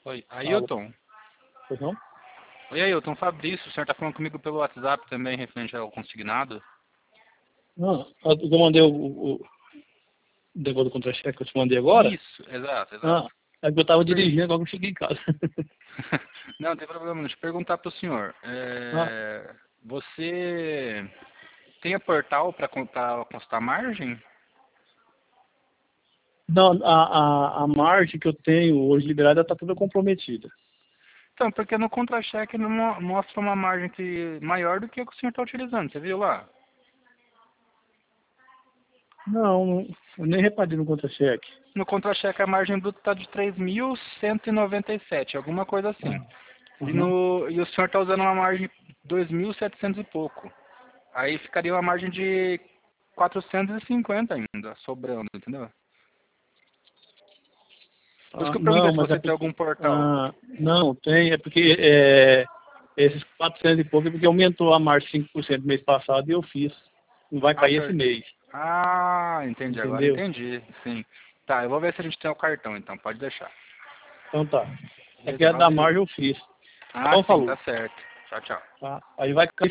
Oi, Alô? Ailton. Pois não? Oi, Ailton, Fabrício, o senhor está falando comigo pelo WhatsApp também, referente ao consignado? Não, eu mandei o negócio do contra-cheque que eu te mandei agora. Isso, exato, Ah, exato. é que eu tava dirigindo, agora que eu cheguei em casa. Não, não tem problema, deixa eu perguntar para o senhor. Ah, Você tem a portal para constar margem? não, a margem que eu tenho hoje liberada está toda comprometida. Então, porque no contra-cheque não mostra uma margem maior do que a que o senhor está utilizando, você viu lá? Não, eu nem reparei no contra-cheque. No contra-cheque a margem bruta está de 3.197, alguma coisa assim. Ah, E, uhum. e o senhor está usando uma margem de 2.700 e pouco. Aí ficaria uma margem de 450 ainda, sobrando, entendeu? Por isso Ah, que eu perguntei não, se mas é você tem porque... algum portal. Ah, não, tem, é porque esses 400 e pouco é porque aumentou a margem 5% no mês passado e eu fiz. Não vai Ah, cair esse senhor. mês, Ah, entendi, agora entendeu? entendi, sim. Tá, eu vou ver se a gente tem o cartão então, pode deixar. Então tá. É que Beleza, a da valeu. margem eu fiz. Ah, Então sim, tá falou. certo. Tchau, tchau. Tá? Aí vai cair